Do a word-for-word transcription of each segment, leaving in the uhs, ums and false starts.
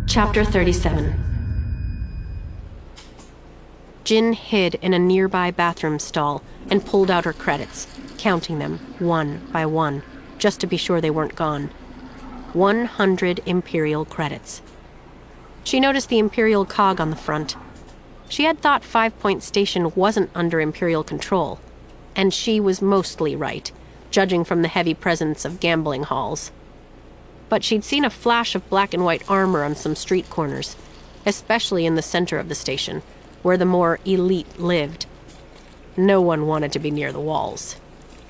Chapter thirty-seven. Jin hid in a nearby bathroom stall and pulled out her credits, counting them one by one, just to be sure they weren't gone. one hundred Imperial credits. She noticed the Imperial cog on the front. She had thought Five Point Station wasn't under Imperial control, and she was mostly right, judging from the heavy presence of gambling halls. But she'd seen a flash of black and white armor on some street corners, especially in the center of the station, where the more elite lived. No one wanted to be near the walls.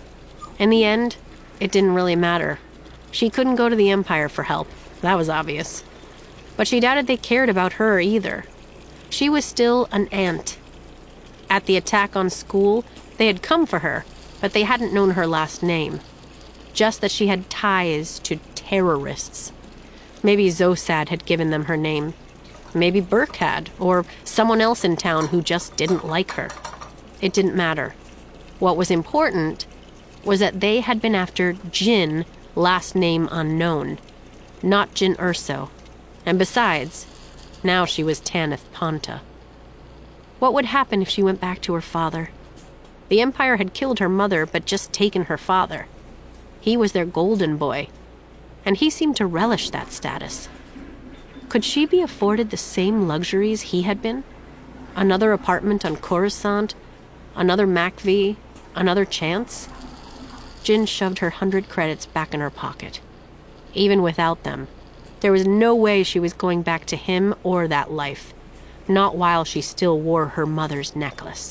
In the end, it didn't really matter. She couldn't go to the Empire for help, that was obvious. But she doubted they cared about her either. She was still an ant. At the attack on school, they had come for her, but they hadn't known her last name. Just that she had ties to terrorists. Maybe Zosad had given them her name. Maybe Burke had, or someone else in town who just didn't like her. It didn't matter. What was important was that they had been after Jin, last name unknown, not Jyn Erso. And besides, now she was Tanith Ponta. What would happen if she went back to her father? The Empire had killed her mother, but just taken her father. He was their golden boy, and he seemed to relish that status. Could she be afforded the same luxuries he had been? Another apartment on Coruscant, another MacV, another chance? Jin shoved her hundred credits back in her pocket. Even without them, there was no way she was going back to him or that life, not while she still wore her mother's necklace.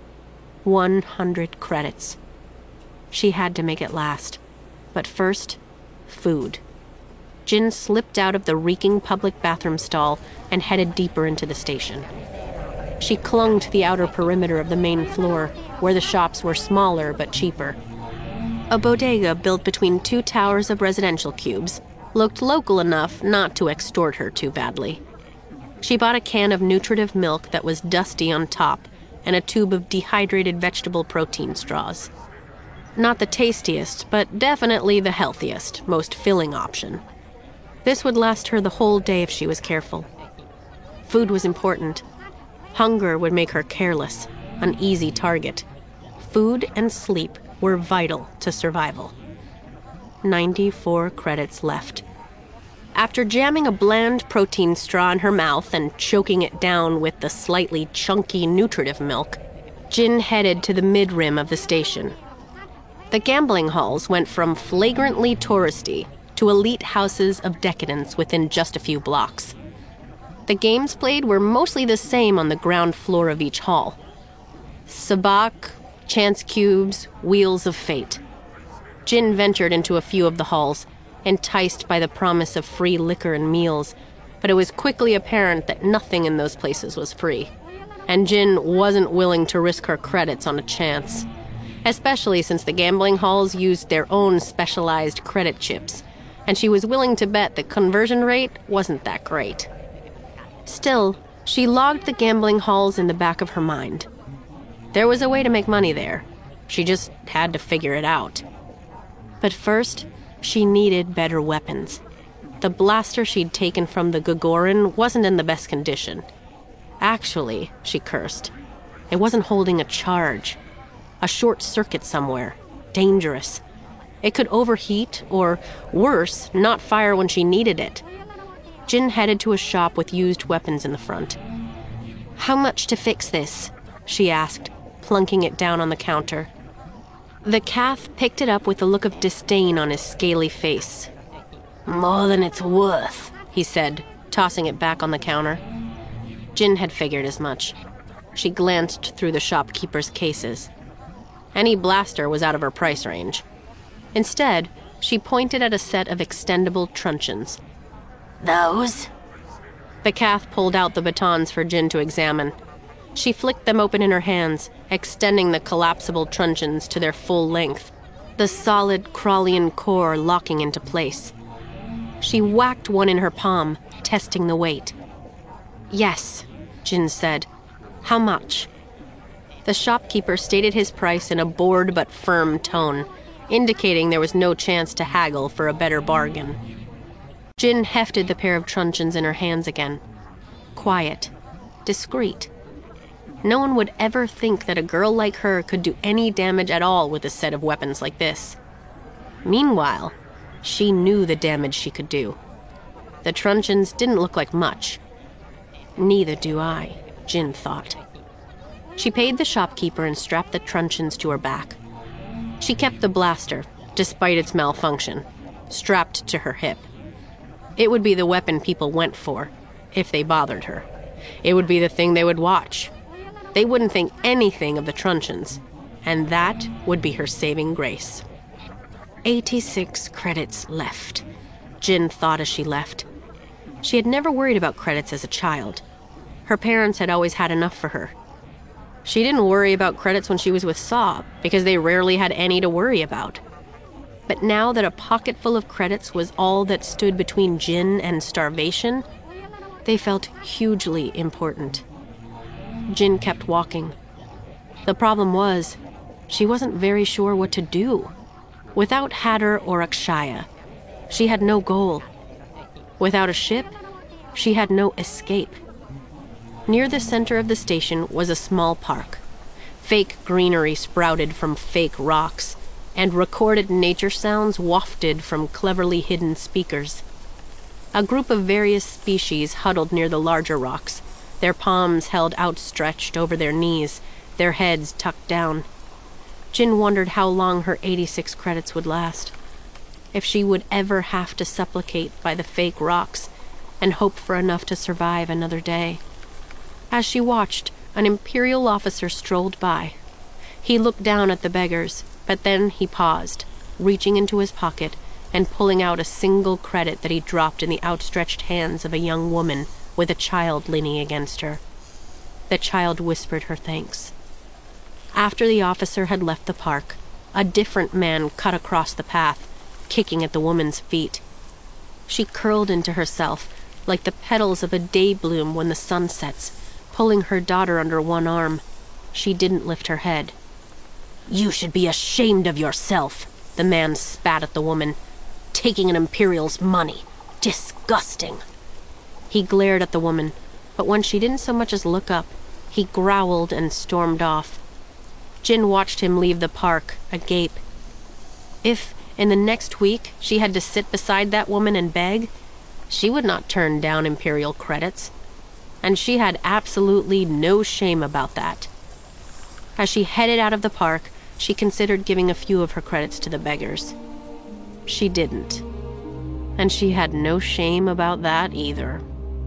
One hundred credits. She had to make it last. But first, food. Jin slipped out of the reeking public bathroom stall and headed deeper into the station. She clung to the outer perimeter of the main floor, where the shops were smaller but cheaper. A bodega built between two towers of residential cubes looked local enough not to extort her too badly. She bought a can of nutritive milk that was dusty on top and a tube of dehydrated vegetable protein straws. Not the tastiest, but definitely the healthiest, most filling option. This would last her the whole day if she was careful. Food was important. Hunger would make her careless, an easy target. Food and sleep were vital to survival. ninety-four credits left. After jamming a bland protein straw in her mouth and choking it down with the slightly chunky nutritive milk, Jin headed to the mid-rim of the station. The gambling halls went from flagrantly touristy to elite houses of decadence within just a few blocks. The games played were mostly the same on the ground floor of each hall. Sabacc, chance cubes, wheels of fate. Jin ventured into a few of the halls, enticed by the promise of free liquor and meals, but it was quickly apparent that nothing in those places was free, and Jin wasn't willing to risk her credits on a chance, especially since the gambling halls used their own specialized credit chips, and she was willing to bet the conversion rate wasn't that great. Still, she logged the gambling halls in the back of her mind. There was a way to make money there. She just had to figure it out. But first, she needed better weapons. The blaster she'd taken from the Gagarin wasn't in the best condition. Actually, she cursed, it wasn't holding a charge. A short circuit somewhere. Dangerous. It could overheat, or worse, not fire when she needed it. Jin headed to a shop with used weapons in the front. "How much to fix this?" she asked, plunking it down on the counter. The Cath picked it up with a look of disdain on his scaly face. "More than it's worth," he said, tossing it back on the counter. Jin had figured as much. She glanced through the shopkeeper's cases. Any blaster was out of her price range. Instead, she pointed at a set of extendable truncheons. "Those?" The Cath pulled out the batons for Jin to examine. She flicked them open in her hands, extending the collapsible truncheons to their full length, the solid Krallian core locking into place. She whacked one in her palm, testing the weight. "Yes," Jin said. "How much?" The shopkeeper stated his price in a bored but firm tone, indicating there was no chance to haggle for a better bargain. Jin hefted the pair of truncheons in her hands again. Quiet. Discreet. No one would ever think that a girl like her could do any damage at all with a set of weapons like this. Meanwhile, she knew the damage she could do. The truncheons didn't look like much. Neither do I, Jin thought. She paid the shopkeeper and strapped the truncheons to her back. She kept the blaster, despite its malfunction, strapped to her hip. It would be the weapon people went for, if they bothered her. It would be the thing they would watch. They wouldn't think anything of the truncheons, and that would be her saving grace. Eighty-six credits left, Jin thought as she left. She had never worried about credits as a child. Her parents had always had enough for her. She didn't worry about credits when she was with Saw, because they rarely had any to worry about. But now that a pocket full of credits was all that stood between Jin and starvation, they felt hugely important. Jin kept walking. The problem was, she wasn't very sure what to do. Without Hatter or Akshaya, she had no goal. Without a ship, she had no escape. Near the center of the station was a small park. Fake greenery sprouted from fake rocks, and recorded nature sounds wafted from cleverly hidden speakers. A group of various species huddled near the larger rocks, their palms held outstretched over their knees, their heads tucked down. Jin wondered how long her eighty-six credits would last. If she would ever have to supplicate by the fake rocks and hope for enough to survive another day. As she watched, an Imperial officer strolled by. He looked down at the beggars, but then he paused, reaching into his pocket and pulling out a single credit that he dropped in the outstretched hands of a young woman with a child leaning against her. The child whispered her thanks. After the officer had left the park, a different man cut across the path, kicking at the woman's feet. She curled into herself, like the petals of a day bloom when the sun sets, pulling her daughter under one arm. She didn't lift her head. "You should be ashamed of yourself," the man spat at the woman. "Taking an Imperial's money. Disgusting." He glared at the woman, but when she didn't so much as look up, he growled and stormed off. Jin watched him leave the park, agape. If, in the next week, she had to sit beside that woman and beg, she would not turn down Imperial credits. And she had absolutely no shame about that. As she headed out of the park, she considered giving a few of her credits to the beggars. She didn't. And she had no shame about that either.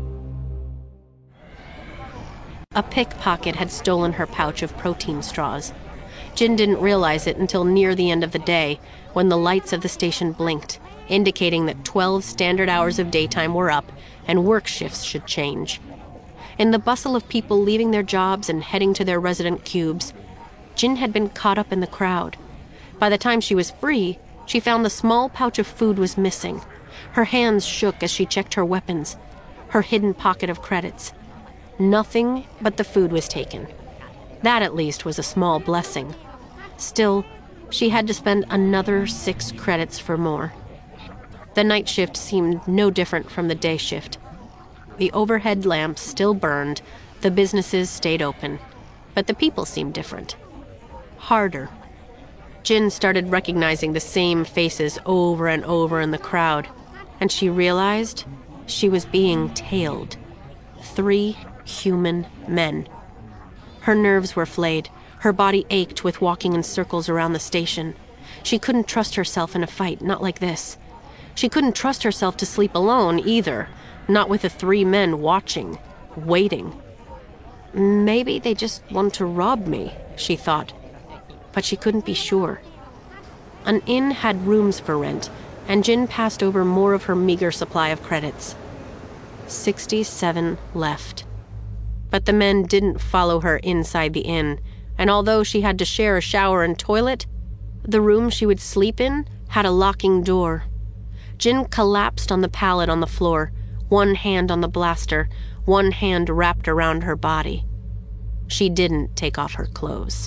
A pickpocket had stolen her pouch of protein straws. Jin didn't realize it until near the end of the day, when the lights of the station blinked, indicating that twelve standard hours of daytime were up and work shifts should change. In the bustle of people leaving their jobs and heading to their resident cubes, Jin had been caught up in the crowd. By the time she was free, she found the small pouch of food was missing. Her hands shook as she checked her weapons, her hidden pocket of credits. Nothing but the food was taken. That at least was a small blessing. Still, she had to spend another six credits for more. The night shift seemed no different from the day shift. The overhead lamps still burned, the businesses stayed open, but the people seemed different. Harder. Jin started recognizing the same faces over and over in the crowd, and she realized she was being tailed. Three human men. Her nerves were flayed. Her body ached with walking in circles around the station. She couldn't trust herself in a fight, not like this. She couldn't trust herself to sleep alone, either. Not with the three men watching, waiting. Maybe they just want to rob me, she thought. But she couldn't be sure. An inn had rooms for rent, and Jin passed over more of her meager supply of credits. Sixty-seven left. But the men didn't follow her inside the inn, and although she had to share a shower and toilet, the room she would sleep in had a locking door. Jin collapsed on the pallet on the floor, one hand on the blaster, one hand wrapped around her body. She didn't take off her clothes.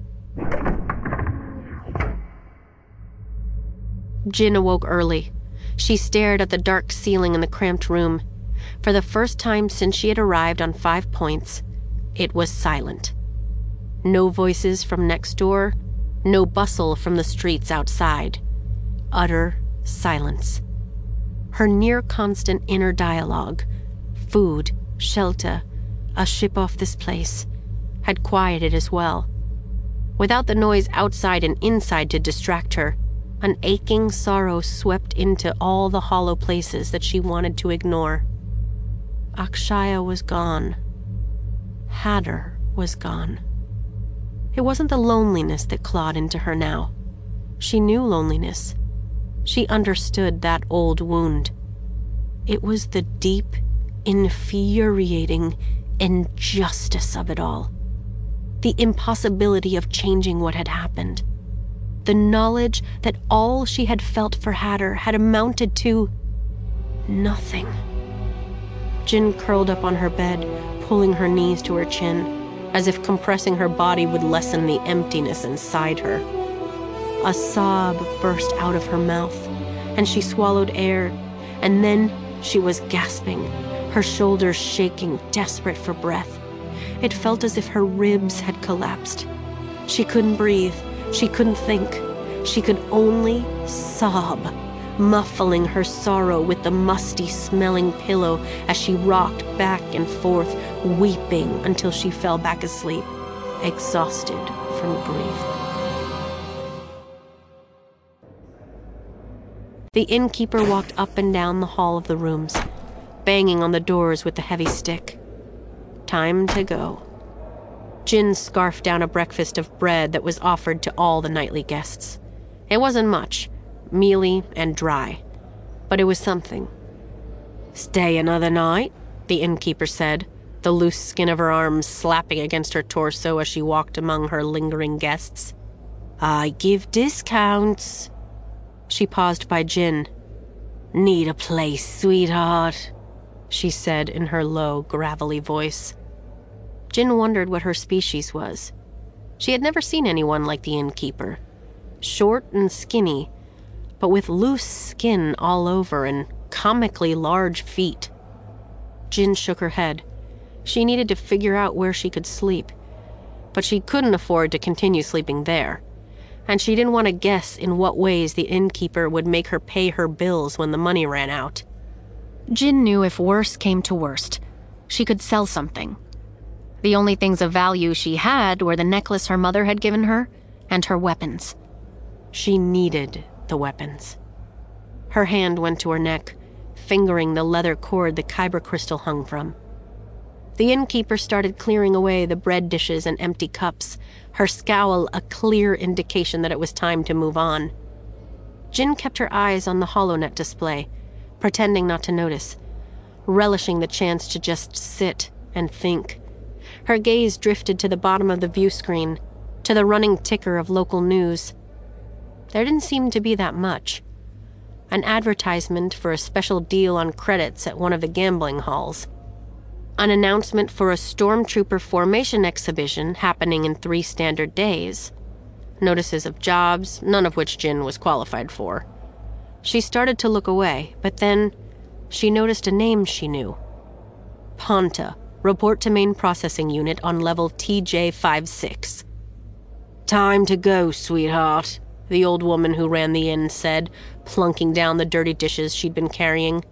Jin awoke early. She stared at the dark ceiling in the cramped room. For the first time since she had arrived on Five Points, it was silent. No voices from next door, no bustle from the streets outside. Utter silence. Her near-constant inner dialogue, food, shelter, a ship off this place, had quieted as well. Without the noise outside and inside to distract her, an aching sorrow swept into all the hollow places that she wanted to ignore. Akshaya was gone. Hatter was gone. It wasn't the loneliness that clawed into her now. She knew loneliness. She understood that old wound. It was the deep, infuriating injustice of it all. The impossibility of changing what had happened. The knowledge that all she had felt for Hatter had amounted to nothing. Jin curled up on her bed, pulling her knees to her chin, as if compressing her body would lessen the emptiness inside her. A sob burst out of her mouth, and she swallowed air, and then she was gasping, her shoulders shaking, desperate for breath. It felt as if her ribs had collapsed. She couldn't breathe. She couldn't think. She could only sob, muffling her sorrow with the musty-smelling pillow as she rocked back and forth, weeping until she fell back asleep, exhausted from grief. The innkeeper walked up and down the hall of the rooms, banging on the doors with the heavy stick. Time to go. Jin scarfed down a breakfast of bread that was offered to all the nightly guests. It wasn't much, mealy and dry, but it was something. "Stay another night?" the innkeeper said, the loose skin of her arms slapping against her torso as she walked among her lingering guests. "I give discounts." She paused by Jin. "Need a place, sweetheart?" she said in her low, gravelly voice. Jin wondered what her species was. She had never seen anyone like the innkeeper. Short and skinny, but with loose skin all over and comically large feet. Jin shook her head. She needed to figure out where she could sleep, but she couldn't afford to continue sleeping there, and she didn't want to guess in what ways the innkeeper would make her pay her bills when the money ran out. Jin knew if worse came to worst, she could sell something. The only things of value she had were the necklace her mother had given her and her weapons. She needed the weapons. Her hand went to her neck, fingering the leather cord the kyber crystal hung from. The innkeeper started clearing away the bread dishes and empty cups, her scowl a clear indication that it was time to move on. Jin kept her eyes on the HoloNet display, pretending not to notice, relishing the chance to just sit and think. Her gaze drifted to the bottom of the view screen, to the running ticker of local news. There didn't seem to be that much. An advertisement for a special deal on credits at one of the gambling halls. An announcement for a stormtrooper formation exhibition happening in three standard days. Notices of jobs, none of which Jin was qualified for. She started to look away, but then she noticed a name she knew. Ponta, report to main processing unit on level T J fifty-six. "Time to go, sweetheart," the old woman who ran the inn said, plunking down the dirty dishes she'd been carrying.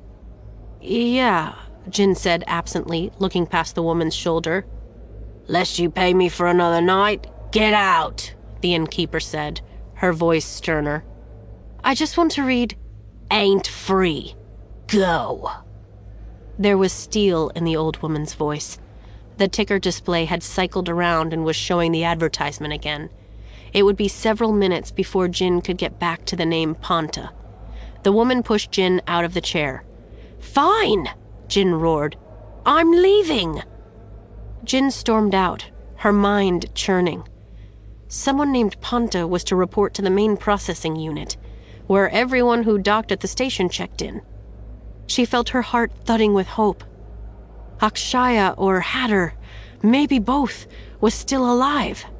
"Yeah," Jin said absently, looking past the woman's shoulder. "Lest you pay me for another night, get out," the innkeeper said, her voice sterner. "I just want to read." "Ain't free. Go." There was steel in the old woman's voice. The ticker display had cycled around and was showing the advertisement again. It would be several minutes before Jin could get back to the name Ponta. The woman pushed Jin out of the chair. "Fine!" Jin roared. "I'm leaving!" Jin stormed out, her mind churning. Someone named Ponta was to report to the main processing unit, where everyone who docked at the station checked in. She felt her heart thudding with hope. Akshaya or Hatter, maybe both, was still alive.